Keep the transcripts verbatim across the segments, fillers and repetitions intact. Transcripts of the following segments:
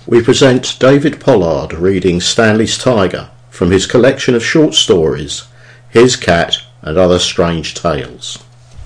we present David Pollard reading Stanley's Tiger from his collection of short stories, His Cat and Other Strange Tales.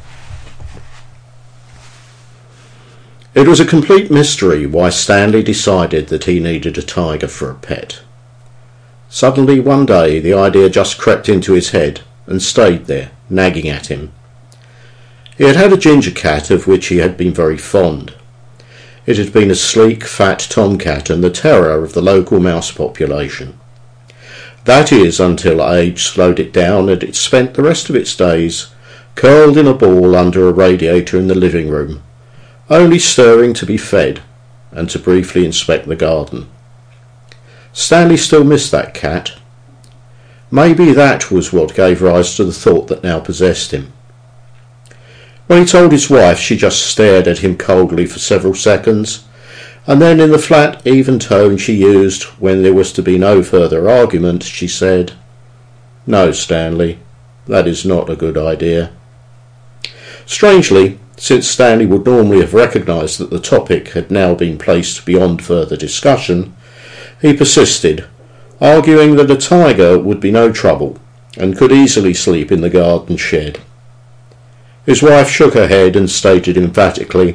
It was a complete mystery why Stanley decided that he needed a tiger for a pet. Suddenly one day the idea just crept into his head and stayed there, nagging at him. He had had a ginger cat of which he had been very fond. It had been a sleek, fat tomcat and the terror of the local mouse population. That is, until age slowed it down and it spent the rest of its days curled in a ball under a radiator in the living room, only stirring to be fed and to briefly inspect the garden. Stanley still missed that cat. Maybe that was what gave rise to the thought that now possessed him. When he told his wife, she just stared at him coldly for several seconds, and then in the flat, even tone she used when there was to be no further argument, she said, "No, Stanley, that is not a good idea." Strangely, since Stanley would normally have recognised that the topic had now been placed beyond further discussion, he persisted, arguing that a tiger would be no trouble and could easily sleep in the garden shed. His wife shook her head and stated emphatically,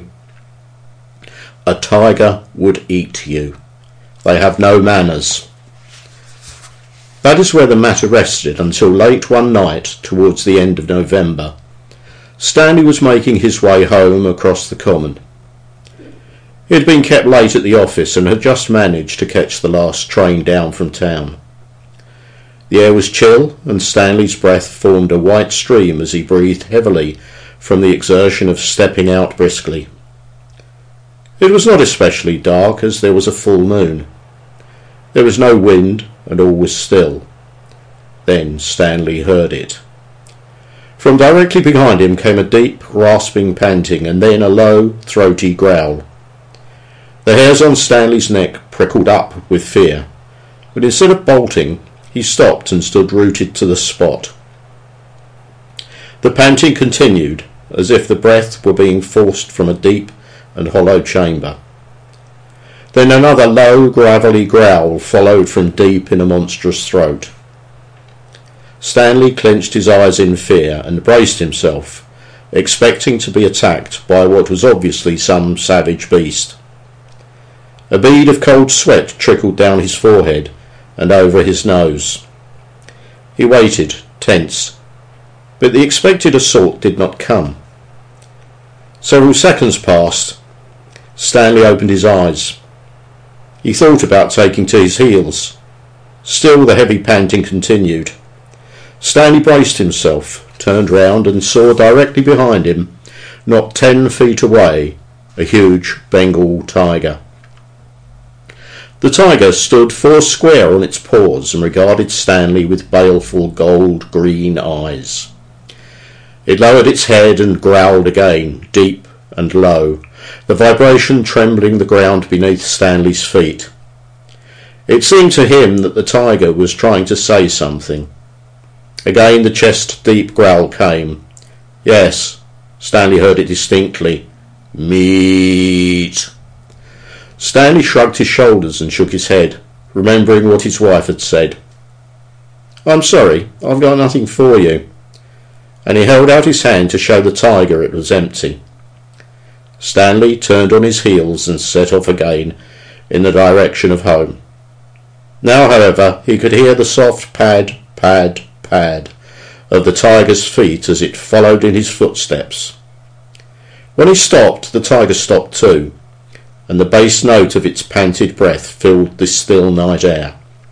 "A tiger would eat you. They have no manners." That is where the matter rested until late one night towards the end of November. Stanley was making his way home across the common. He had been kept late at the office and had just managed to catch the last train down from town. The air was chill and Stanley's breath formed a white stream as he breathed heavily from the exertion of stepping out briskly. It was not especially dark as there was a full moon. There was no wind and all was still. Then Stanley heard it. From directly behind him came a deep, rasping panting and then a low, throaty growl. The hairs on Stanley's neck prickled up with fear, but instead of bolting, he stopped and stood rooted to the spot. The panting continued, as if the breath were being forced from a deep and hollow chamber. Then another low, gravelly growl followed from deep in a monstrous throat. Stanley clenched his eyes in fear and braced himself, expecting to be attacked by what was obviously some savage beast. A bead of cold sweat trickled down his forehead and over his nose. He waited, tense, but the expected assault did not come. Several seconds passed. Stanley opened his eyes. He thought about taking to his heels. Still the heavy panting continued. Stanley braced himself, turned round and saw directly behind him, not ten feet away, a huge Bengal tiger. The tiger stood four square on its paws and regarded Stanley with baleful gold-green eyes. It lowered its head and growled again, deep and low, the vibration trembling the ground beneath Stanley's feet. It seemed to him that the tiger was trying to say something. Again the chest-deep growl came. Yes, Stanley heard it distinctly. Meat. Stanley shrugged his shoulders and shook his head, remembering what his wife had said. "I'm sorry, I've got nothing for you." And he held out his hand to show the tiger it was empty. Stanley turned on his heels and set off again in the direction of home. Now, however, he could hear the soft pad, pad, pad of the tiger's feet as it followed in his footsteps. When he stopped, the tiger stopped too, and the bass note of its panted breath filled the still night air.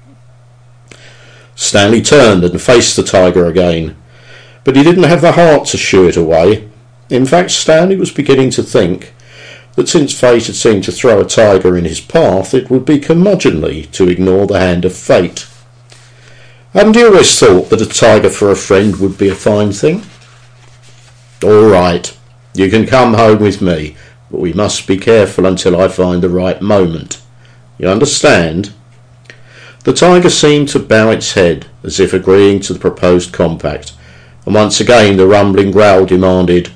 Stanley turned and faced the tiger again, but he didn't have the heart to shoo it away. In fact, Stanley was beginning to think that since fate had seemed to throw a tiger in his path, it would be curmudgeonly to ignore the hand of fate. Hadn't he always thought that a tiger for a friend would be a fine thing? "All right, you can come home with me, but we must be careful until I find the right moment. You understand?" The tiger seemed to bow its head as if agreeing to the proposed compact, and once again the rumbling growl demanded,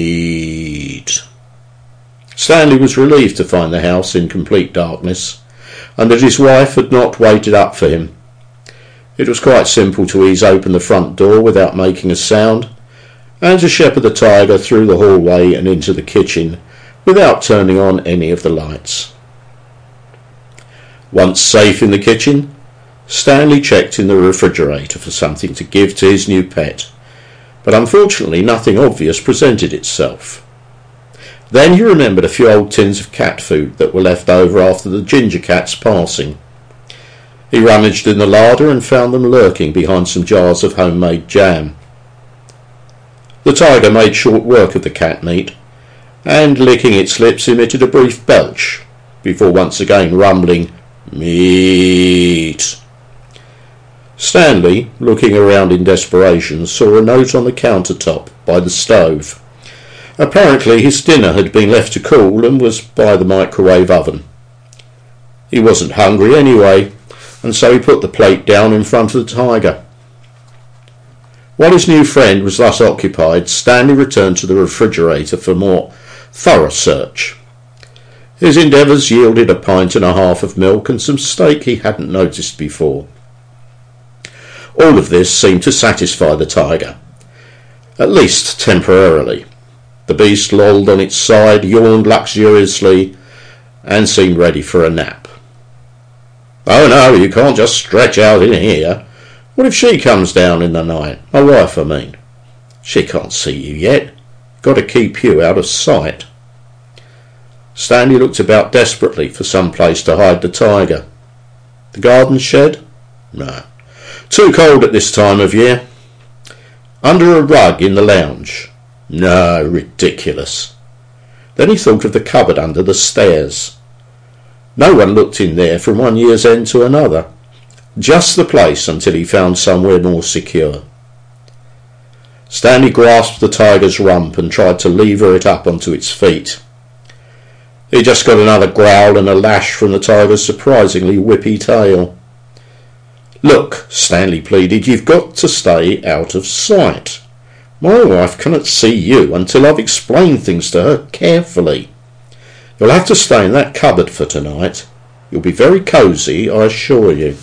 "Meat." Stanley was relieved to find the house in complete darkness. and that his wife had not waited up for him. It was quite simple to ease open the front door without making a sound, and to shepherd the tiger through the hallway and into the kitchen without turning on any of the lights. Once safe in the kitchen, Stanley checked in the refrigerator for something to give to his new pet, but unfortunately nothing obvious presented itself. Then he remembered a few old tins of cat food that were left over after the ginger cat's passing. He rummaged in the larder and found them lurking behind some jars of homemade jam. The tiger made short work of the cat meat, and licking its lips emitted a brief belch, before once again rumbling, "Meat." Stanley, looking around in desperation, saw a note on the countertop by the stove. Apparently his dinner had been left to cool and was by the microwave oven. He wasn't hungry anyway, and so he put the plate down in front of the tiger. While his new friend was thus occupied, Stanley returned to the refrigerator for more thorough search. His endeavours yielded a pint and a half of milk and some steak he hadn't noticed before. All of this seemed to satisfy the tiger, at least temporarily. The beast lolled on its side, yawned luxuriously, and seemed ready for a nap. "Oh no, you can't just stretch out in here. What if she comes down in the night? My wife, I mean. She can't see you yet. Got to keep you out of sight." Stanley looked about desperately for some place to hide the tiger. The garden shed? No. Too cold at this time of year. Under a rug in the lounge? No, ridiculous. Then he thought of the cupboard under the stairs. No one looked in there from one year's end to another. Just the place until he found somewhere more secure. Stanley grasped the tiger's rump and tried to lever it up onto its feet. He just got another growl and a lash from the tiger's surprisingly whippy tail. "Look," Stanley pleaded, "you've got to stay out of sight. My wife cannot see you until I've explained things to her carefully. You'll have to stay in that cupboard for tonight. You'll be very cosy, I assure you."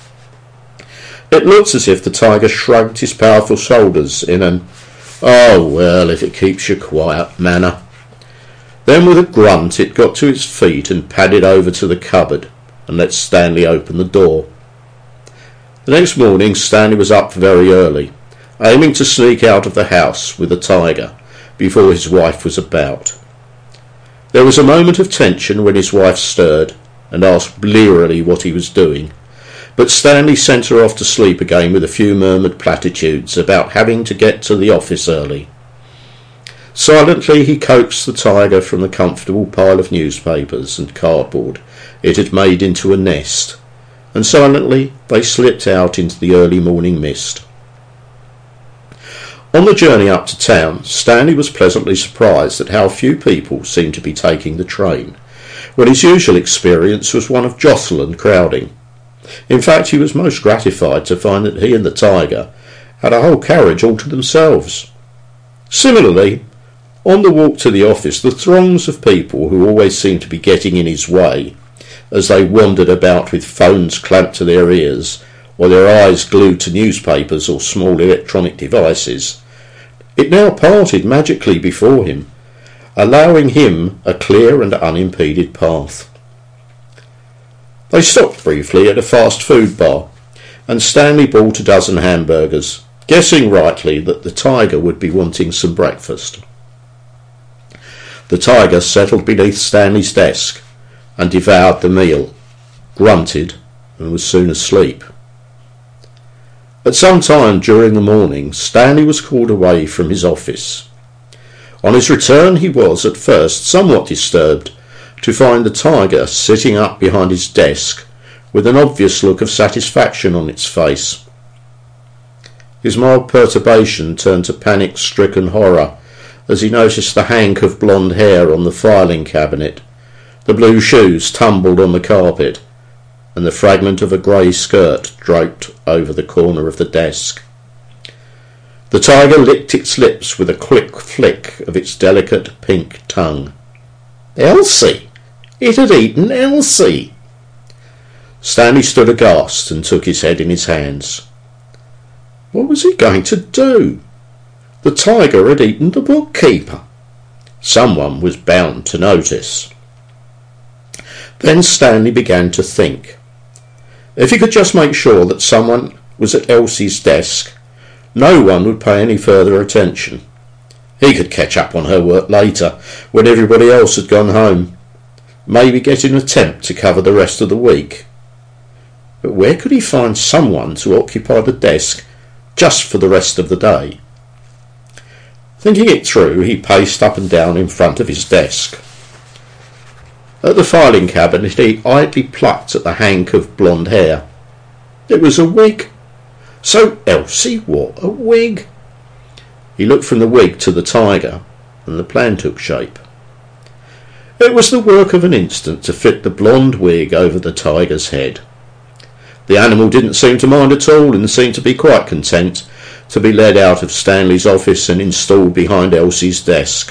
It looked as if the tiger shrugged his powerful shoulders in an "oh well, if it keeps you quiet" manner. Then with a grunt it got to its feet and padded over to the cupboard and let Stanley open the door. The next morning Stanley was up very early, aiming to sneak out of the house with the tiger before his wife was about. There was a moment of tension when his wife stirred and asked blearily what he was doing, but Stanley sent her off to sleep again with a few murmured platitudes about having to get to the office early. Silently he coaxed the tiger from the comfortable pile of newspapers and cardboard it had made into a nest, and silently they slipped out into the early morning mist. On the journey up to town, Stanley was pleasantly surprised at how few people seemed to be taking the train, when his usual experience was one of jostle and crowding. In fact, he was most gratified to find that he and the tiger had a whole carriage all to themselves. Similarly, on the walk to the office, the throngs of people who always seemed to be getting in his way, as they wandered about with phones clamped to their ears, or their eyes glued to newspapers or small electronic devices, it now parted magically before him, allowing him a clear and unimpeded path. They stopped briefly at a fast food bar, and Stanley bought a dozen hamburgers, guessing rightly that the tiger would be wanting some breakfast. The tiger settled beneath Stanley's desk and devoured the meal, grunted, and was soon asleep. At some time during the morning, Stanley was called away from his office. On his return he was, at first, somewhat disturbed to find the tiger sitting up behind his desk with an obvious look of satisfaction on its face. His mild perturbation turned to panic-stricken horror as he noticed the hank of blonde hair on the filing cabinet, the blue shoes tumbled on the carpet, and the fragment of a grey skirt draped over the corner of the desk. The tiger licked its lips with a quick flick of its delicate pink tongue. Elsie! It had eaten Elsie! Stanley stood aghast and took his head in his hands. What was he going to do? The tiger had eaten the bookkeeper. Someone was bound to notice. Then Stanley began to think. If he could just make sure that someone was at Elsie's desk, no one would pay any further attention. He could catch up on her work later, when everybody else had gone home. Maybe get an attempt to cover the rest of the week. But where could he find someone to occupy the desk just for the rest of the day? Thinking it through, he paced up and down in front of his desk. At the filing cabinet, he idly plucked at the hank of blonde hair. It was a wig. So Elsie wore a wig. He looked from the wig to the tiger, and the plan took shape. It was the work of an instant to fit the blonde wig over the tiger's head. The animal didn't seem to mind at all, and seemed to be quite content to be led out of Stanley's office and installed behind Elsie's desk.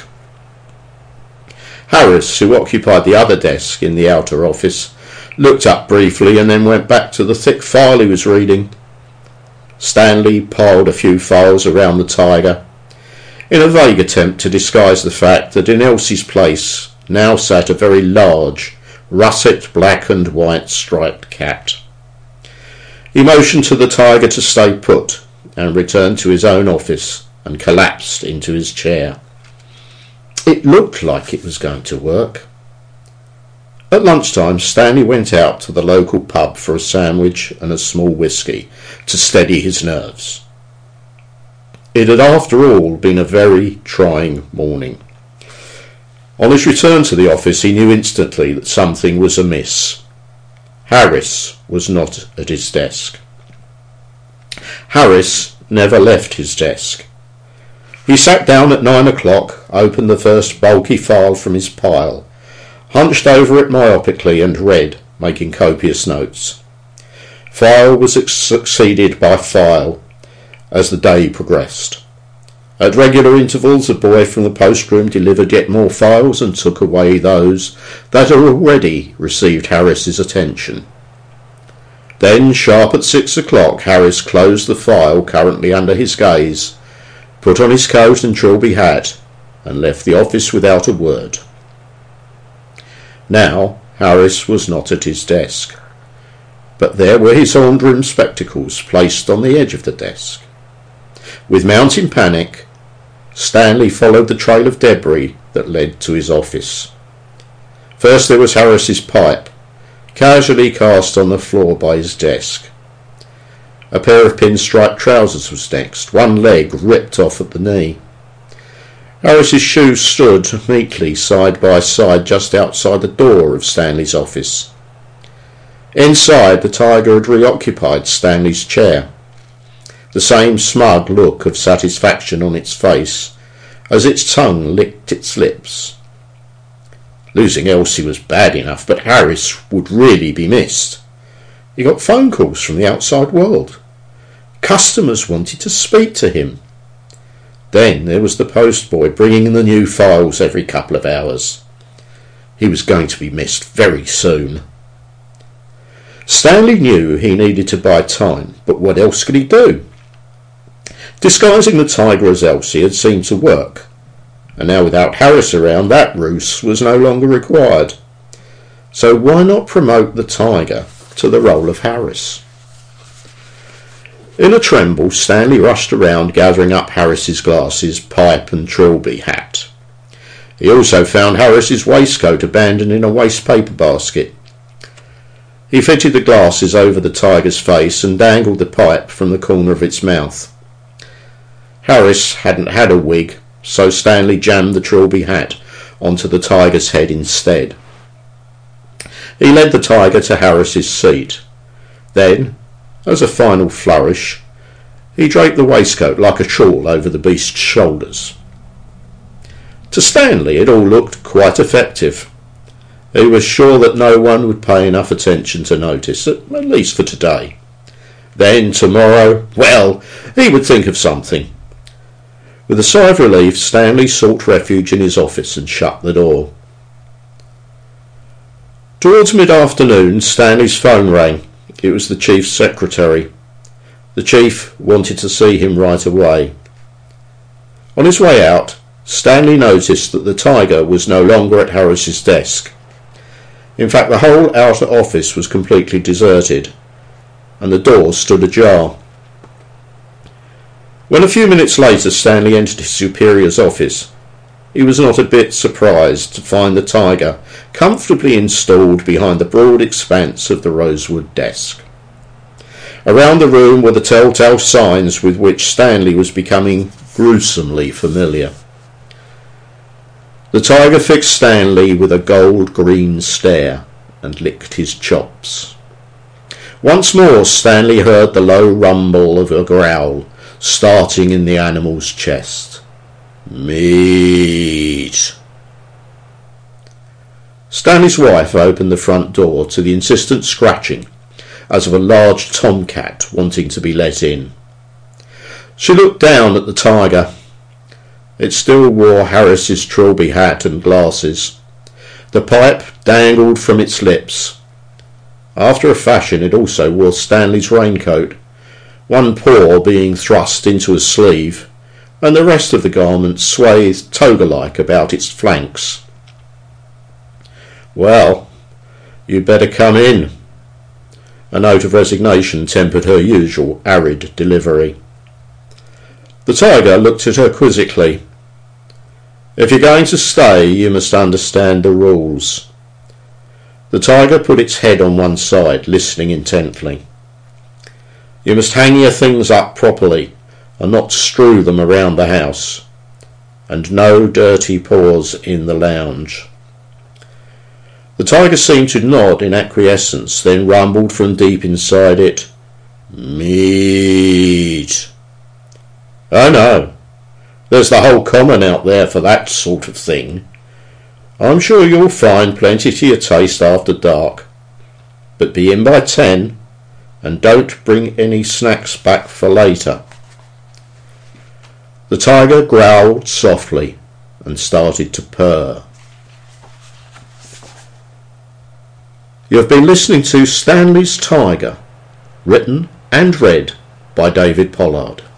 Harris, who occupied the other desk in the outer office, looked up briefly and then went back to the thick file he was reading. Stanley piled a few files around the tiger, in a vague attempt to disguise the fact that in Elsie's place now sat a very large, russet black and white striped cat. He motioned to the tiger to stay put, and returned to his own office and collapsed into his chair. It looked like it was going to work. At lunchtime, Stanley went out to the local pub for a sandwich and a small whisky to steady his nerves. It had, after all, been a very trying morning. On his return to the office, he knew instantly that something was amiss. Harris was not at his desk. Harris never left his desk. He sat down at nine o'clock, opened the first bulky file from his pile, hunched over it myopically and read, making copious notes. File was succeeded by file as the day progressed. At regular intervals, a boy from the post room delivered yet more files and took away those that had already received Harris's attention. Then, sharp at six o'clock, Harris closed the file currently under his gaze, put on his coat and trilby hat, and left the office without a word. Now Harris was not at his desk, but there were his horn-rimmed spectacles placed on the edge of the desk. With mounting panic, Stanley followed the trail of debris that led to his office. First there was Harris's pipe, casually cast on the floor by his desk. A pair of pinstripe trousers was next, one leg ripped off at the knee. Harris's shoes stood neatly side by side just outside the door of Stanley's office. Inside, the tiger had reoccupied Stanley's chair, the same smug look of satisfaction on its face as its tongue licked its lips. Losing Elsie was bad enough, but Harris would really be missed. He got phone calls from the outside world. Customers wanted to speak to him. Then there was the postboy bringing in the new files every couple of hours. He was going to be missed very soon. Stanley knew he needed to buy time, but what else could he do? Disguising the tiger as Elsie had seemed to work, and now without Harris around, that ruse was no longer required. So why not promote the tiger to the role of Harris? In a tremble, Stanley rushed around gathering up Harris's glasses, pipe and trilby hat. He also found Harris's waistcoat abandoned in a waste paper basket. He fitted the glasses over the tiger's face and dangled the pipe from the corner of its mouth. Harris hadn't had a wig, so Stanley jammed the trilby hat onto the tiger's head instead. He led the tiger to Harris's seat. Then, as a final flourish, he draped the waistcoat like a shawl over the beast's shoulders. To Stanley it all looked quite effective. He was sure that no one would pay enough attention to notice, at least for today. Then, tomorrow, well, he would think of something. With a sigh of relief, Stanley sought refuge in his office and shut the door. Towards mid-afternoon, Stanley's phone rang. It was the chief's secretary. The chief wanted to see him right away. On his way out, Stanley noticed that the Tiger was no longer at Harris's desk. In fact, the whole outer office was completely deserted, and the door stood ajar. When a few minutes later Stanley entered his superior's office, he was not a bit surprised to find the Tiger comfortably installed behind the broad expanse of the rosewood desk. Around the room were the telltale signs with which Stanley was becoming gruesomely familiar. The Tiger fixed Stanley with a gold-green stare and licked his chops. Once more Stanley heard the low rumble of a growl starting in the animal's chest. Meat. Stanley's wife opened the front door to the insistent scratching as of a large tomcat wanting to be let in. She looked down at the Tiger. It still wore Harris's Trilby hat and glasses. The pipe dangled from its lips. After a fashion it also wore Stanley's raincoat, one paw being thrust into a sleeve, and the rest of the garment swathed toga-like about its flanks. "Well, you'd better come in." A note of resignation tempered her usual arid delivery. The Tiger looked at her quizzically. "If you're going to stay, you must understand the rules." The Tiger put its head on one side, listening intently. "You must hang your things up properly and not strew them around the house. And no dirty paws in the lounge." The Tiger seemed to nod in acquiescence, then rumbled from deep inside it, "Meat." "Oh no, there's the whole common out there for that sort of thing. I'm sure you'll find plenty to your taste after dark. But be in by ten, and don't bring any snacks back for later." The Tiger growled softly and started to purr. You have been listening to Stanley's Tiger, written and read by David Pollard.